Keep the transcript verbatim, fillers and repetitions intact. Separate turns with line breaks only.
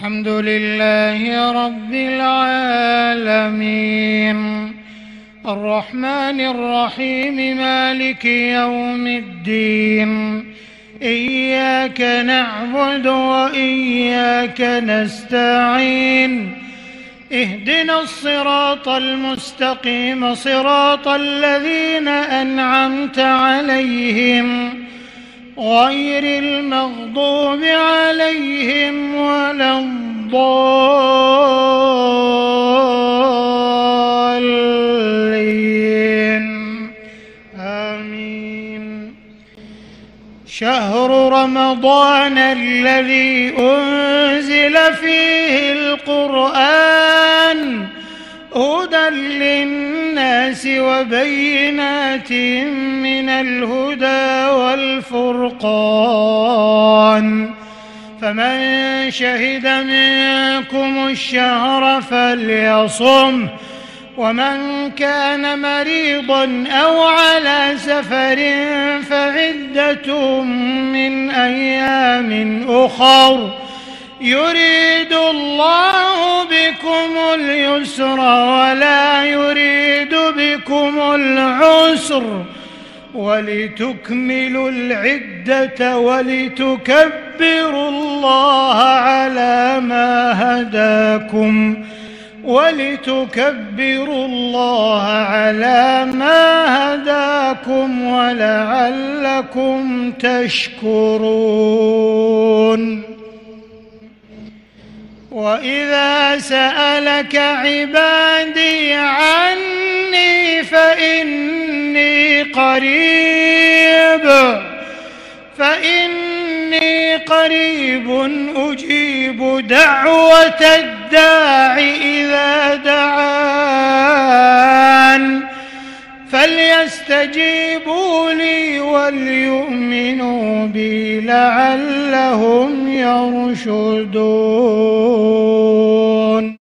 الحمد لله رب العالمين الرحمن الرحيم مالك يوم الدين إياك نعبد وإياك نستعين اهدنا الصراط المستقيم صراط الذين أنعمت عليهم غير المغضوب عليهم ولا الضالين آمين. شهر رمضان الذي أنزل فيه القرآن هدى للناس وبينات من الهدى والفرقان فمن شهد منكم الشهر فليصمه ومن كان مريضا أو على سفر فعدة من أيام أخر يريد الله بكم اليسر ولا يريد بكم العسر ولتكملوا العدة ولتكبروا الله على ما هداكم ولتكبروا الله على ما هداكم ولعلكم تشكرون. وإذا سألك عبادي عني فإني قريب فإني قريب أجيب دعوة الداع إذا دعان فليستجيبوا لي وليؤمنوا بي لعلهم يرشدون.